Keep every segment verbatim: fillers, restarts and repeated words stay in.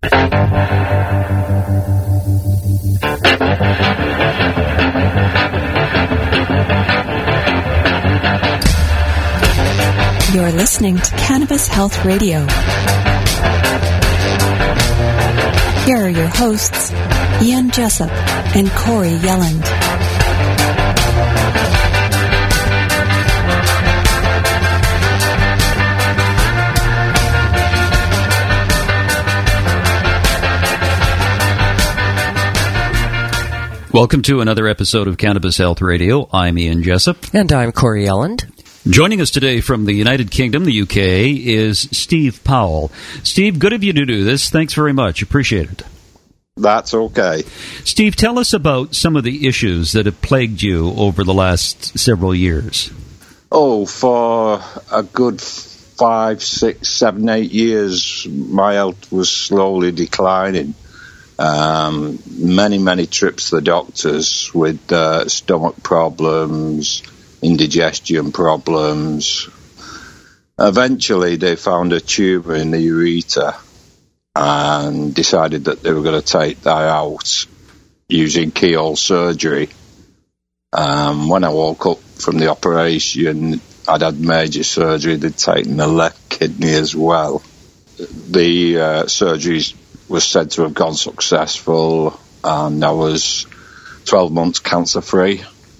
You're listening to Cannabis Health Radio. Here are your hosts, Ian Jessup and Corey Yelland. Welcome to another episode of Cannabis Health Radio. I'm Ian Jessup. And I'm Corey Yelland. Joining us today from the United Kingdom, the U K, is Steve Powell. Steve, good of you to do this. Thanks very much. Appreciate it. That's okay. Steve, tell us about some of the issues that have plagued you over the last several years. Oh, for a good five, six, seven, eight years, my health was slowly declining. Um, many, many trips to the doctors with uh, stomach problems, indigestion problems. Eventually, they found a tumour in the ureter and decided that they were going to take that out using keyhole surgery. Um, when I woke up from the operation, I'd had major surgery. They'd taken the left kidney as well. The uh, surgery was said to have gone successful, and I was twelve months cancer-free.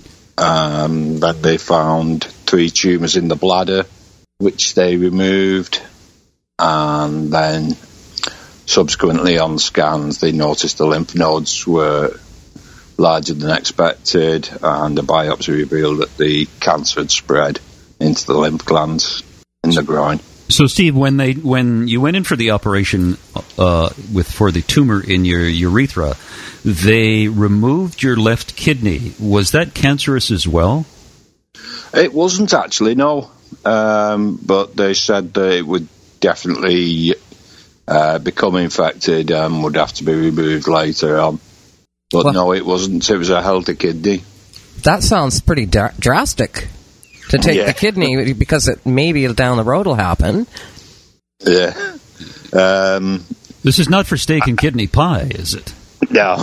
Um, then they found three tumours in the bladder, which they removed, and then subsequently on scans they noticed the lymph nodes were larger than expected, and the biopsy revealed that the cancer had spread into the lymph glands in the groin. So, Steve, when they when you went in for the operation uh, with for the tumor in your urethra, they removed your left kidney. Was that cancerous as well? It wasn't actually, no. Um, but they said that it would definitely uh, become infected and would have to be removed later on. But well, no, it wasn't. It was a healthy kidney. That sounds pretty dr- drastic. To take yeah. the kidney, because it maybe down the road will happen. Yeah. Um, this is not for steak and kidney pie, is it? No.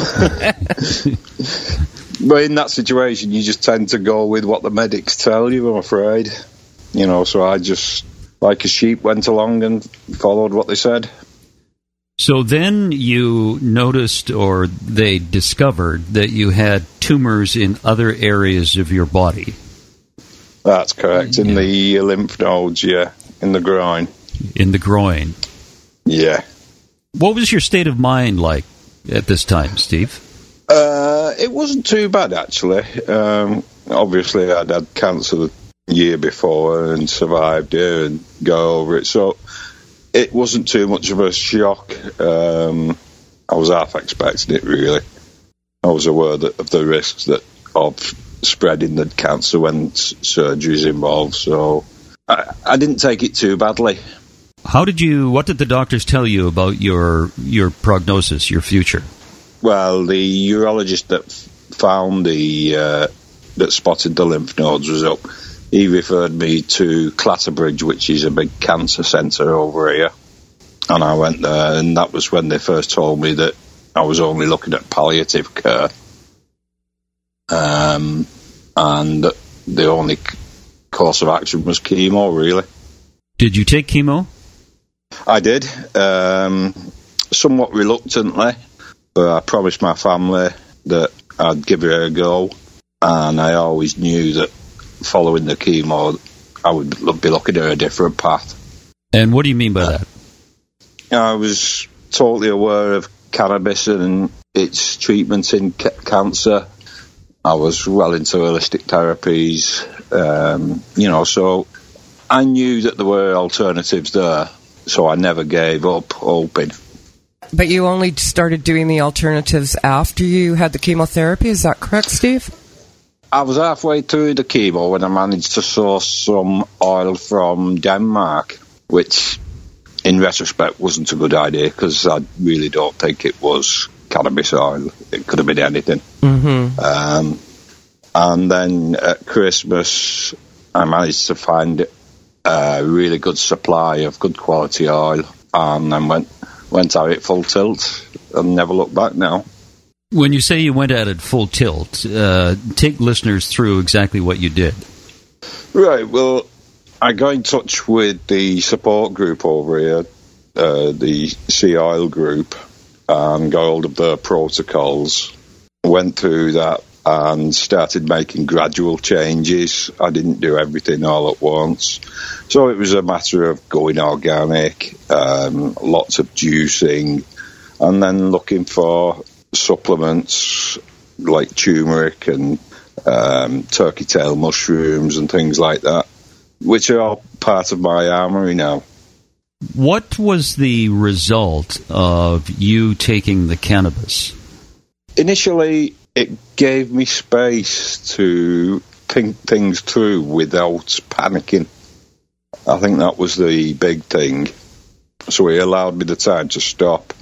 But in that situation, you just tend to go with what the medics tell you, I'm afraid. You know, so I just, like a sheep, went along and followed what they said. So then you noticed, or they discovered, that you had tumors in other areas of your body. That's correct. In yeah. the lymph nodes, yeah. In the groin. In the groin. Yeah. What was your state of mind like at this time, Steve? Uh, it wasn't too bad, actually. Um, obviously, I'd had cancer the year before and survived it and got over it. So it wasn't too much of a shock. Um, I was half expecting it, really. I was aware that, of the risks that of spreading the cancer when surgery is involved, so I, I didn't take it too badly. How did you? What did the doctors tell you about your your prognosis, your future? Well, the urologist that found the uh, that spotted the lymph nodes was up. He referred me to Clatterbridge, which is a big cancer centre over here, and I went there, and that was when they first told me that I was only looking at palliative care. Um, and the only course of action was chemo, really. Did you take chemo? I did, um, somewhat reluctantly, but I promised my family that I'd give it a go, and I always knew that following the chemo, I would be looking at a different path. And what do you mean by that? I was totally aware of cannabis and its treatment in ca- cancer. I was well into holistic therapies, um, you know, so I knew that there were alternatives there, so I never gave up hoping. But you only started doing the alternatives after you had the chemotherapy, is that correct, Steve? I was halfway through the chemo when I managed to source some oil from Denmark, which in retrospect wasn't a good idea because I really don't think it was cannabis oil. It could have been anything. Mm-hmm. Um, and then at Christmas, I managed to find a really good supply of good quality oil, and then went went at it full tilt and never looked back now. When you say you went at it full tilt, uh, take listeners through exactly what you did. Right, well, I got in touch with the support group over here, uh, the Sea Oil group, and got hold of their protocols. Went through that and started making gradual changes. I didn't do everything all at once. So it was a matter of going organic, um, lots of juicing, and then looking for supplements like turmeric and um, turkey tail mushrooms and things like that, which are all part of my armory now. What was the result of you taking the cannabis? Initially, it gave me space to think things through without panicking. I think that was the big thing. So it allowed me the time to stop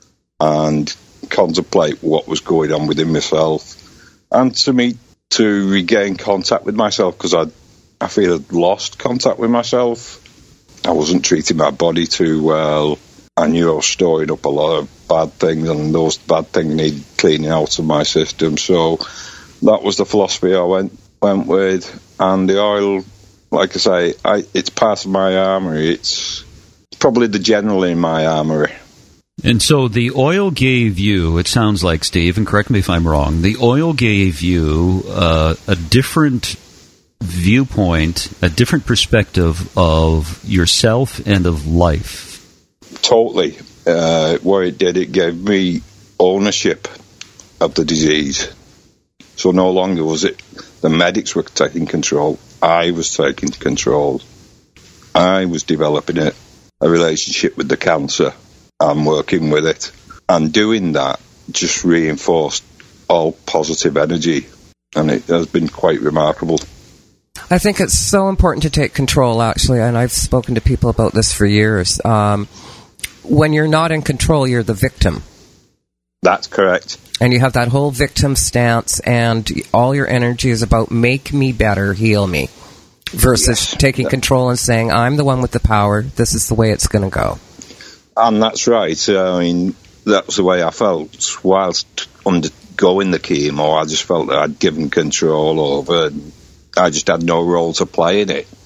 and contemplate what was going on within myself, and to me to regain contact with myself, because I I feel I'd lost contact with myself. I wasn't treating my body too well. I knew I was storing up a lot of bad things, and those bad things needed cleaning out of my system. So that was the philosophy I went went with. And the oil, like I say, I, it's part of my armory. It's probably the general in my armory. And so the oil gave you, it sounds like, Steve, and correct me if I'm wrong, the oil gave you uh, a different viewpoint, a different perspective of yourself and of life. Totally. Uh, what it did, it gave me ownership of the disease. So no longer was it the medics were taking control. I was taking control. I was developing a, a relationship with the cancer. I'm working with it. And doing that just reinforced all positive energy. And it has been quite remarkable. I think it's so important to take control, actually, and I've spoken to people about this for years. Um, when you're not in control, you're the victim. That's correct. And you have that whole victim stance, and all your energy is about make me better, heal me, versus yes. taking control and saying, I'm the one with the power, this is the way it's going to go. And that's right. I mean, that's the way I felt. Whilst undergoing the chemo, I just felt that I'd given control over, and I just had no role to play in it.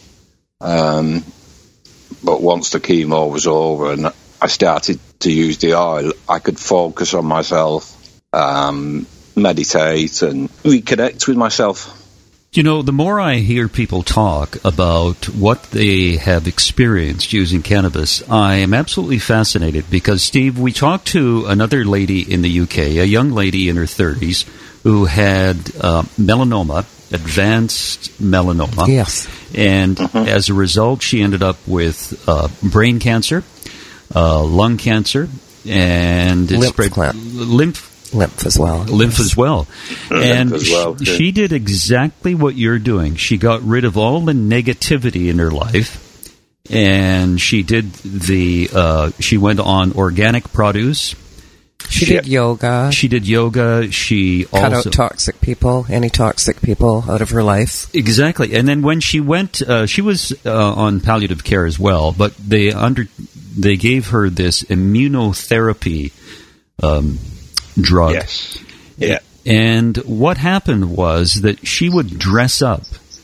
Um, but once the chemo was over and I started to use the oil, I could focus on myself, um, meditate and reconnect with myself. You know, the more I hear people talk about what they have experienced using cannabis, I am absolutely fascinated because, Steve, we talked to another lady in the U K, a young lady in her thirties, who had uh, melanoma, advanced melanoma. Yes. And mm-hmm. as a result, she ended up with uh, brain cancer, uh, lung cancer, and it lymph spread gland. lymph Lymph as well. Lymph as well. And as well, she, she did exactly what you're doing. She got rid of all the negativity in her life, and she did the, uh, she went on organic produce. She, she did yoga. She did yoga. She cut also, out toxic people, any toxic people out of her life. Exactly. And then when she went, uh, she was uh, on palliative care as well, but they under they gave her this immunotherapy um drug. Yes. Yeah. And what happened was that she would dress up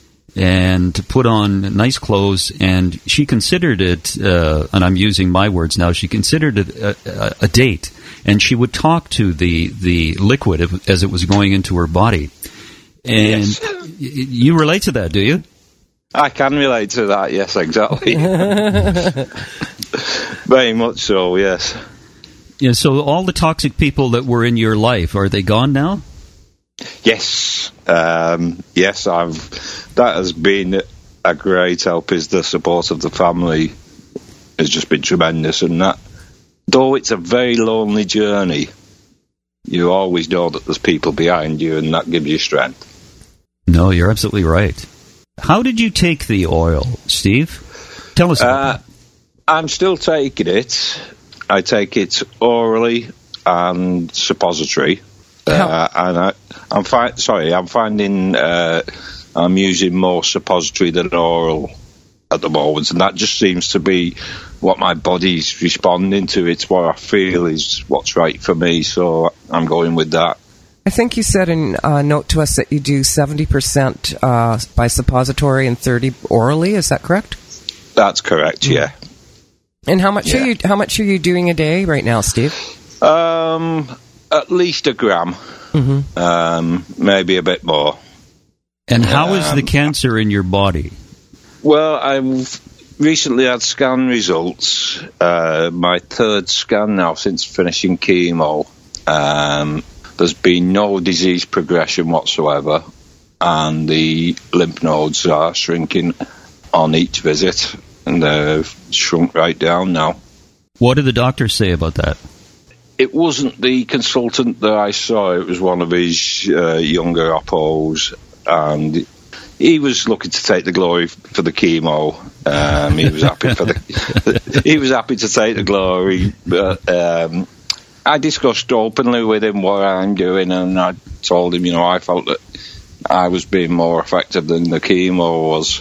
and put on nice clothes, and she considered it, uh, and I'm using my words now, she considered it a, a, a date, and she would talk to the, the liquid as it was going into her body. And yes. You relate to that, do you? I can relate to that, yes, exactly. Very much so, yes. Yeah, so all the toxic people that were in your life, are they gone now? Yes. Um, yes, I've. That has been a great help, is the support of the family has just been tremendous. And that, though it's a very lonely journey, you always know that there's people behind you, and that gives you strength. No, you're absolutely right. How did you take the oil, Steve? Tell us about uh, that. I'm still taking it. I take it orally and suppository, uh, and I, I'm fi- sorry, I'm finding uh, I'm using more suppository than oral at the moment, and that just seems to be what my body's responding to. It's what I feel is what's right for me, so I'm going with that. I think you said in a note to us that you do seventy percent uh, by suppository and thirty orally. Is that correct? That's correct, yeah. And how much Yeah. are you how much are you doing a day right now, Steve? Um, at least a gram, Mm-hmm. um, maybe a bit more. And how is the Um, cancer in your body? Well, I've recently had scan results. Uh, my third scan now since finishing chemo. Um, there's been no disease progression whatsoever, and the lymph nodes are shrinking on each visit, and they've shrunk right down now. What did the doctor say about that? It wasn't the consultant that I saw, it was one of his uh, younger oppos, and he was looking to take the glory for the chemo. Um, he was happy for the he was happy to take the glory, but um, I discussed openly with him what I'm doing, and I told him, you know, I felt that I was being more effective than the chemo was.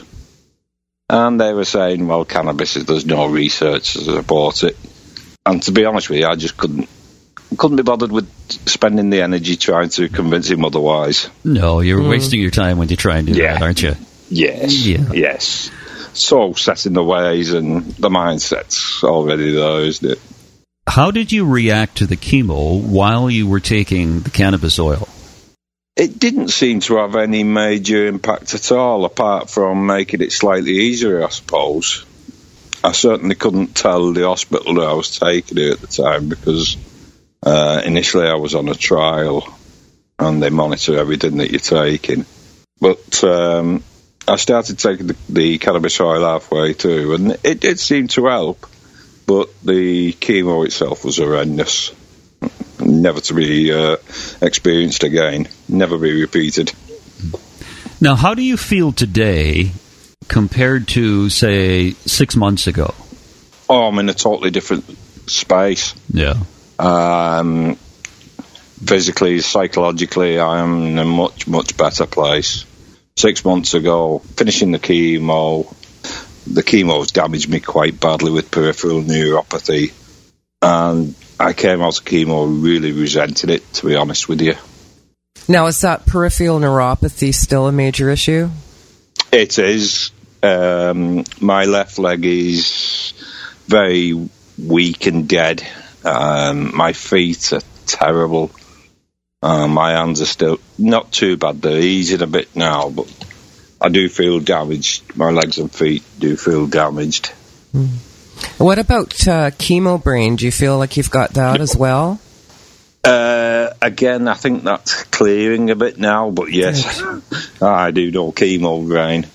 And they were saying, well, cannabis, there's no research to support it. And to be honest with you, I just couldn't couldn't be bothered with spending the energy trying to convince him otherwise. No, you're wasting your time when you try and do Yeah. that, aren't you? Yes, Yeah. yes. So set in the ways, and the mindset's already there, isn't it? How did you react to the chemo while you were taking the cannabis oil? It didn't seem to have any major impact at all, apart from making it slightly easier, I suppose. I certainly couldn't tell the hospital that I was taking it at the time, because uh, initially I was on a trial, and they monitor everything that you're taking. But um, I started taking the, the cannabis oil halfway through, and it did seem to help, but the chemo itself was horrendous. Never to be uh, experienced again. Never be repeated. Now, how do you feel today compared to, say, six months ago? Oh, I'm in a totally different space. Yeah. Um, physically, psychologically, I am in a much, much better place. Six months ago, finishing the chemo, the chemo's damaged me quite badly with peripheral neuropathy, and I came out of chemo really resenting it, to be honest with you. Now, is that peripheral neuropathy still a major issue? It is. Um, my left leg is very weak and dead. Um, my feet are terrible. Uh, my hands are still not too bad. They're easing a bit now, but I do feel damaged. My legs and feet do feel damaged. Mm. What about uh, chemo brain? Do you feel like you've got that as well? Uh, again, I think that's clearing a bit now, but yes, I do know chemo brain.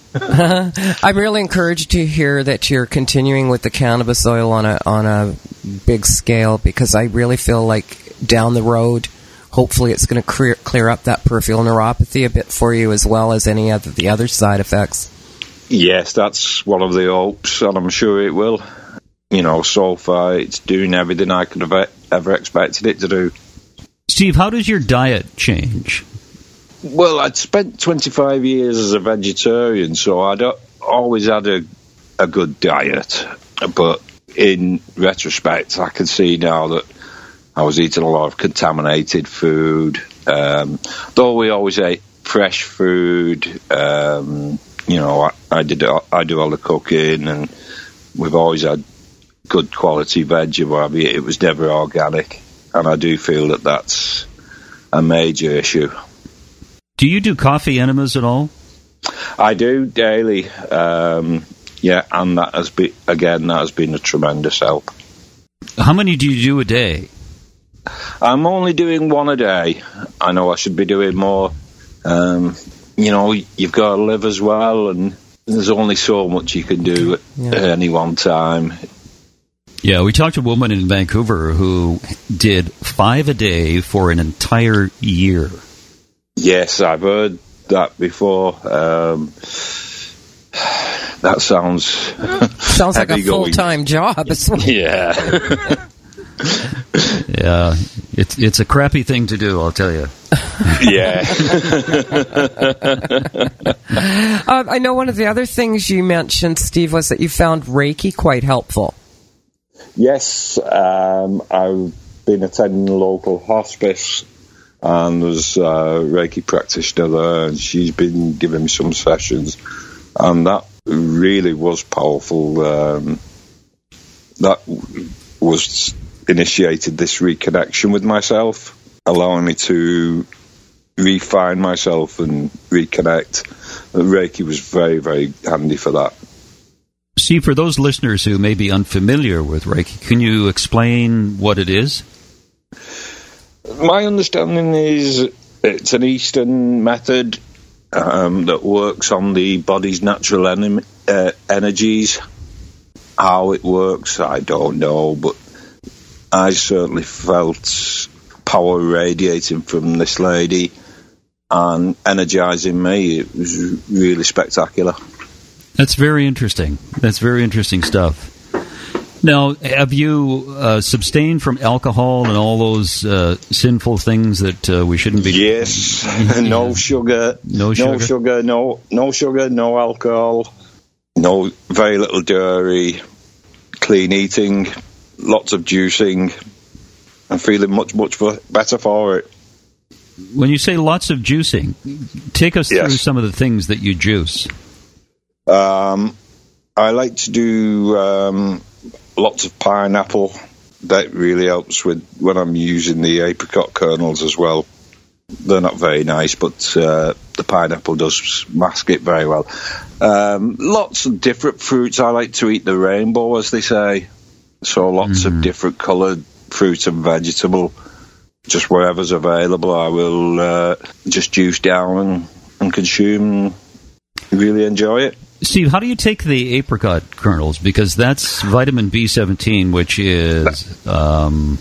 I'm really encouraged to hear that you're continuing with the cannabis oil on a on a big scale, because I really feel like down the road, hopefully it's going to clear, clear up that peripheral neuropathy a bit for you, as well as any of the other side effects. Yes, that's one of the hopes, and I'm sure it will. You know, so far it's doing everything I could have ever expected it to do. Steve, how does your diet change? Well, I'd spent twenty-five years as a vegetarian, so I'd always had a, a good diet. But in retrospect, I can see now that I was eating a lot of contaminated food. Um, though we always ate fresh food, um, you know, I, I did I do all the cooking, and we've always had good quality veg. It was never organic, and I do feel that that's a major issue. Do you do coffee enemas at all? I do daily, um, yeah, and that has been, again, that has been a tremendous help. How many do you do a day? I'm only doing one a day. I know I should be doing more. Um, you know, you've got to live as well, and there's only so much you can do at yeah. any one time. Yeah, we talked to a woman in Vancouver who did five a day for an entire year. Yes, I've heard that before. Um, that sounds sounds like a full-time job. Yeah, yeah. It's it's a crappy thing to do, I'll tell you. Yeah. um, I know one of the other things you mentioned, Steve, was that you found Reiki quite helpful. Yes, um, I've been attending a local hospice, and there's a Reiki practitioner there, and she's been giving me some sessions, and that really was powerful. Um, that was initiated this reconnection with myself, allowing me to refine myself and reconnect. Reiki was very, very handy for that. See, for those listeners who may be unfamiliar with Reiki, can you explain what it is? My understanding is it's an Eastern method um, that works on the body's natural en- uh, energies. How it works, I don't know, but I certainly felt power radiating from this lady and energizing me. It was really spectacular. That's very interesting. That's very interesting stuff. Now, have you uh, abstained from alcohol and all those uh, sinful things that uh, we shouldn't be? Yes, no sugar, no sugar, no sugar, no no sugar, no alcohol, no very little dairy, clean eating, lots of juicing. I'm feeling much much better for it. When you say lots of juicing, take us yes. through some of the things that you juice. Um, I like to do um, lots of pineapple. That really helps with when I'm using the apricot kernels as well. They're not very nice, but uh, the pineapple does mask it very well. Um, lots of different fruits. I like to eat the rainbow, as they say. So lots mm-hmm. of different coloured fruit and vegetable. Just wherever's available, I will uh, just juice down and, and consume. Really enjoy it. Steve, how do you take the apricot kernels? Because that's vitamin B seventeen, which is... Um,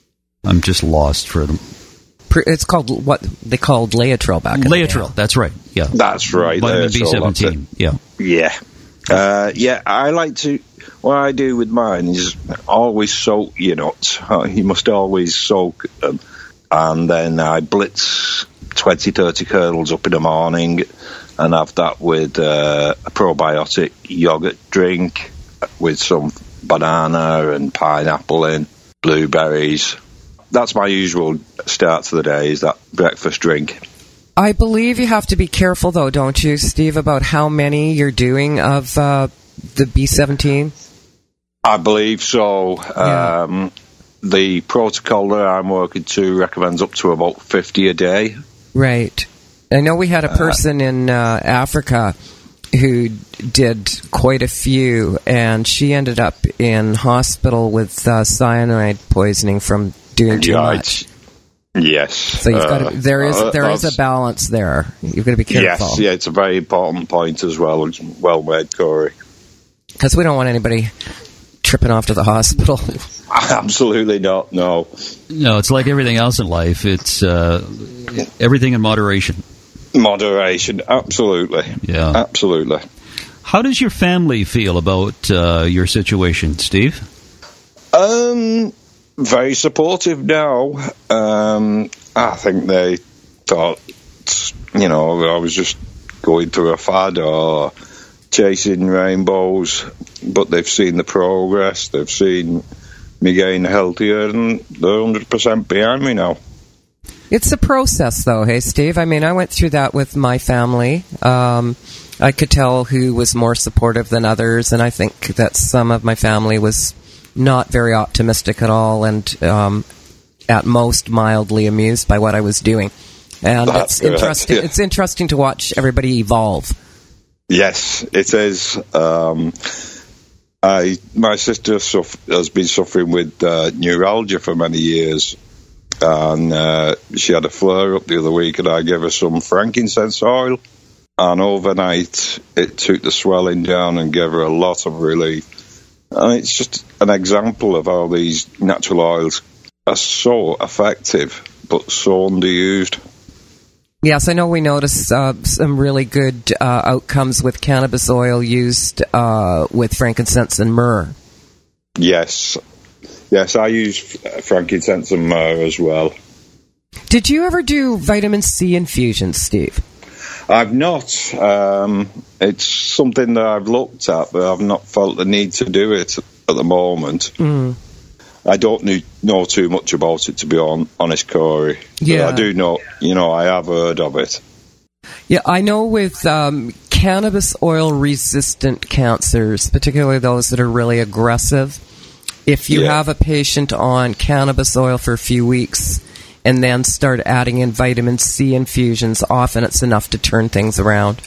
I'm just lost for them. It's called what they called Laetrile back in the day. Laetrile, that's right. Yeah, that's right. Vitamin B seventeen. Yeah, yeah, uh, yeah. I like to. What I do with mine is always soak your nuts. You must always soak them, and then I blitz twenty, thirty kernels up in the morning, and have that with uh, a probiotic yogurt drink with some banana and pineapple in, blueberries. That's my usual start to the day, is that breakfast drink. I believe you have to be careful, though, don't you, Steve, about how many you're doing of uh, the B seventeen? I believe so. Yeah. Um, the protocol that I'm working to recommends up to about fifty a day. Right. I know we had a person uh, in uh, Africa who did quite a few, and she ended up in hospital with uh, cyanide poisoning from doing too right. much. Yes. So you've got to, there is uh, there is a balance there. You've got to be careful. Yes, yeah, it's a very important point as well. It's well made, Corey. Because we don't want anybody tripping off to the hospital. Absolutely not. No. No, it's like everything else in life. It's uh, everything in moderation. Moderation, absolutely. Yeah, absolutely. How does your family feel about uh, your situation, Steve? Um. Very supportive now. Um, I think they thought, you know, I was just going through a fad or chasing rainbows, but they've seen the progress, they've seen me getting healthier, and they're one hundred percent behind me now. It's a process, though, hey, Steve? I mean, I went through that with my family. Um, I could tell who was more supportive than others, and I think that some of my family was not very optimistic at all, and um, at most mildly amused by what I was doing. And That's it's interesting. Yeah. It's interesting to watch everybody evolve. Yes, it is. Um, I my sister suff- has been suffering with uh, neuralgia for many years, and uh, she had a flare up the other week, and I gave her some frankincense oil, and overnight it took the swelling down and gave her a lot of relief. And it's just an example of how these natural oils are so effective, but so underused. Yes, I know we noticed uh, some really good uh, outcomes with cannabis oil used uh, with frankincense and myrrh. Yes. Yes, I use frankincense and myrrh as well. Did you ever do vitamin C infusions, Steve? I've not. Um, it's something that I've looked at, but I've not felt the need to do it. at the moment. Mm. I don't knew, know too much about it, to be on, honest, Corey. Yeah. But I do know, you know, I have heard of it. Yeah, I know with um, cannabis oil-resistant cancers, particularly those that are really aggressive, if you Yeah. have a patient on cannabis oil for a few weeks and then start adding in vitamin C infusions, often it's enough to turn things around.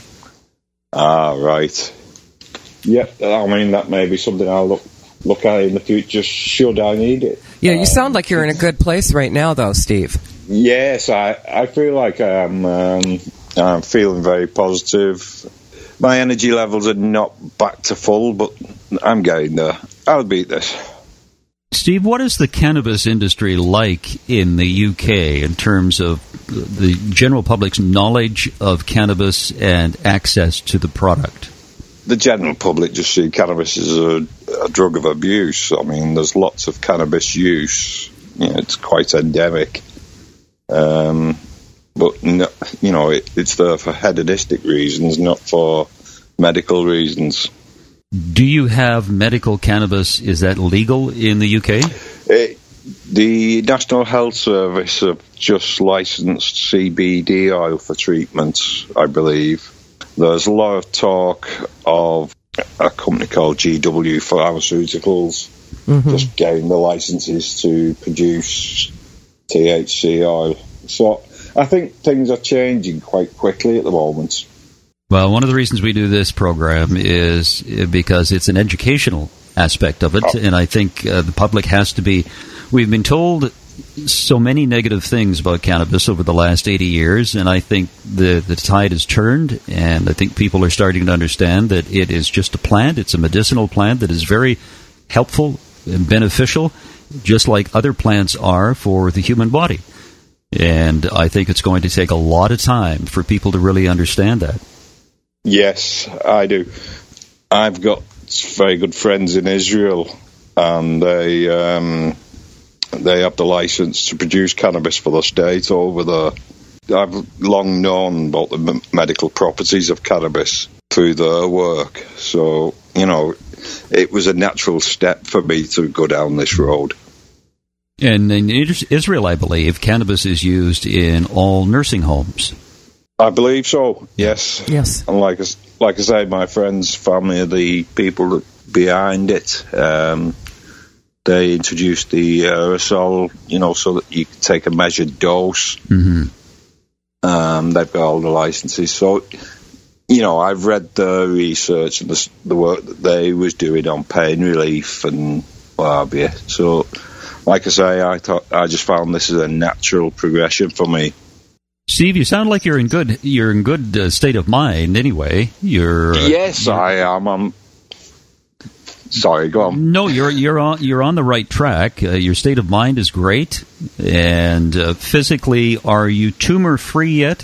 Ah, right. Yeah, I mean, that may be something I'll look look at in the future, should I need it. Yeah, you Um, sound like you're in a good place right now, though, Steve. Yes, I, I feel like I'm, um, I'm feeling very positive. My energy levels are not back to full, but I'm getting there. I'll beat this. Steve, what is the cannabis industry like in the U K in terms of the general public's knowledge of cannabis and access to the product? The general public just see cannabis as a, a drug of abuse. I mean, there's lots of cannabis use. You know, it's quite endemic. Um, but, no, you know, it, it's there for hedonistic reasons, not for medical reasons. Do you have medical cannabis? Is that legal in the U K? It, the National Health Service have just licensed C B D oil for treatment, I believe. There's a lot of talk of a company called G W Pharmaceuticals Mm-hmm. just getting the licenses to produce T H C oil. So I think things are changing quite quickly at the moment. Well, one of the reasons we do this program is because it's an educational aspect of it, Oh. and I think uh, the public has to be... We've been told so many negative things about cannabis over the last eighty years, and I think the, the tide has turned, and I think people are starting to understand that it is just a plant. It's a medicinal plant that is very helpful and beneficial, just like other plants are for the human body. And I think it's going to take a lot of time for people to really understand that. Yes, I do. I've got very good friends in Israel, and they um, they have the license to produce cannabis for the state over there. I've long known about the m- medical properties of cannabis through their work, so, you know, it was a natural step for me to go down this road. And in Israel, I believe, cannabis is used in all nursing homes. I believe so, yes. Yes. And like I, s- like I say, my friends, family are the people that behind it. Um, they introduced the aerosol, you know, so that you can take a measured dose. Mm-hmm. Um, they've got all the licenses. So, you know, I've read the research and the, the work that they was doing on pain relief and what have you. So, like I say, I thought I just found this as a natural progression for me. Steve, you sound like you're in good you're in good uh, state of mind. Anyway, you're uh, Yes, you're, I am. I'm sorry. Go on. No, you're you're on you're on the right track. Uh, your state of mind is great, and uh, physically, are you tumor free yet?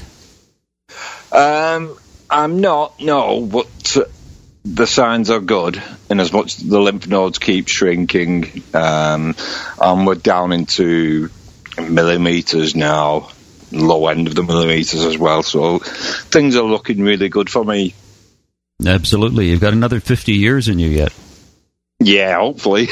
Um, I'm not. No, but uh, the signs are good. In as much the lymph nodes keep shrinking, um, and we're down into millimeters now. Low end of the millimeters as well, so things are looking really good for me. Absolutely. You've got another fifty years in you yet. Yeah, hopefully.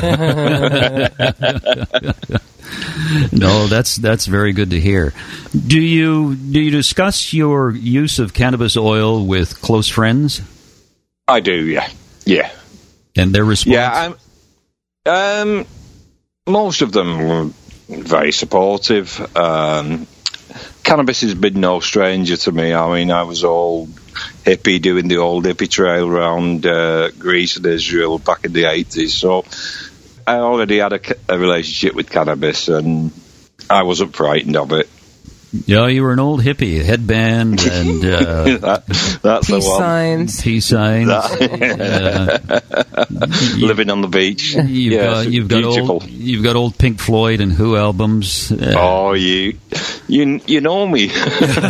No, that's that's very good to hear. Do you do you discuss your use of cannabis oil with close friends? I do, yeah. Yeah. And their response? Yeah, I'm, um, most of them were very supportive. Um, cannabis has been no stranger to me. I mean, I was all hippie doing the old hippie trail around uh, Greece and Israel back in the eighties. So I already had a, a relationship with cannabis, and I wasn't frightened of it. Yeah, you were an old hippie, headband and uh, that, that's Peace the one. signs. peace signs. That- uh, you, Living on the beach. You've Yes, got you've got beautiful. old you've got old Pink Floyd and Who albums. Uh, Oh, you, you, you know me. no,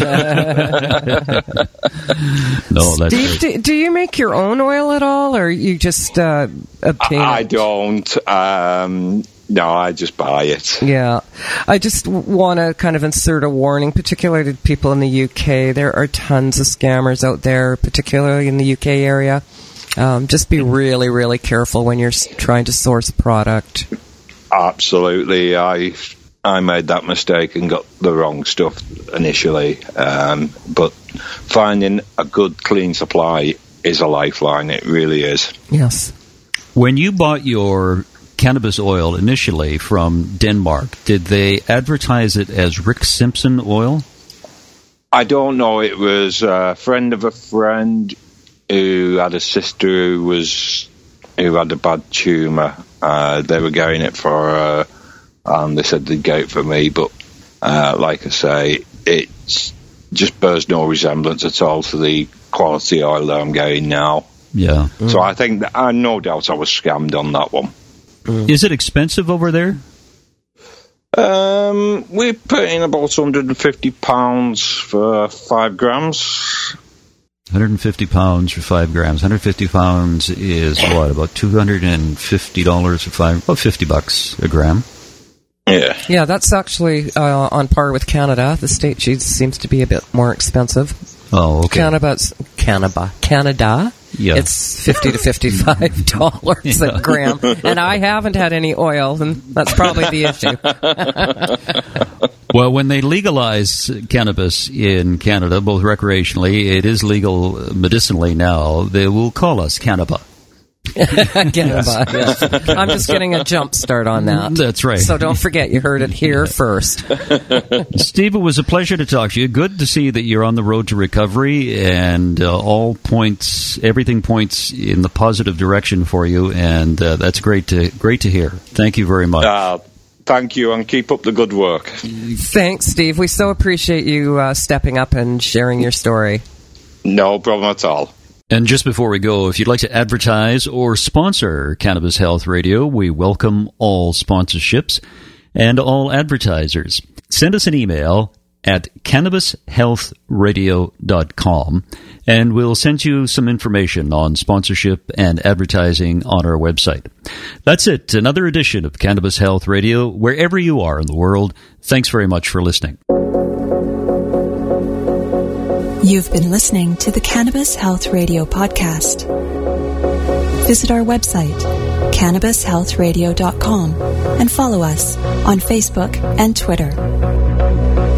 that's Steve, great. do, do you make your own oil at all, or you just uh, obtain I it? don't. Um, no, I just buy it. Yeah. I just want to kind of insert a warning, particularly to people in the U K. There are tons of scammers out there, particularly in the U K area. Um, just be really, really careful when you're trying to source product. Absolutely. I I made that mistake and got the wrong stuff initially. Um, but finding a good, clean supply is a lifeline. It really is. Yes. When you bought your cannabis oil initially from Denmark, did they advertise it as Rick Simpson oil? I don't know. It was a friend of a friend who had a sister who was who had a bad tumour. Uh, they were getting it for her, and they said they'd get it for me. But uh, like I say, it just bears no resemblance at all to the quality oil that I'm getting now. Yeah. Mm. So I think that, uh, no doubt I was scammed on that one. Mm. Is it expensive over there? Um, we're paying about one hundred fifty pounds for five grams. one hundred fifty pounds for five grams. one hundred fifty pounds is what, about two hundred fifty dollars for five, about fifty bucks a gram. Yeah. Yeah, that's actually uh, on par with Canada. The state cheese seems to be a bit more expensive. Oh, okay. Canada's, Canada, Canada, yeah. It's fifty to fifty-five dollars yeah. a gram. And I haven't had any oil, and that's probably the issue. Well, when they legalize cannabis in Canada, both recreationally, it is legal medicinally now, they will call us Cannabis. Cannabis, yes. I'm just getting a jump start on that. That's right. So don't forget, you heard it here first. Steve, it was a pleasure to talk to you. Good to see that you're on the road to recovery, and uh, all points, everything points in the positive direction for you, and uh, that's great to great to hear. Thank you very much. Uh, thank you, and keep up the good work. Thanks, Steve. We so appreciate you uh, stepping up and sharing your story. No problem at all. And just before we go, if you'd like to advertise or sponsor Cannabis Health Radio, we welcome all sponsorships and all advertisers. Send us an email at cannabis health radio dot com, and we'll send you some information on sponsorship and advertising on our website. That's it. Another edition of Cannabis Health Radio, wherever you are in the world. Thanks very much for listening. You've been listening to the Cannabis Health Radio podcast. Visit our website, cannabis health radio dot com, and follow us on Facebook and Twitter.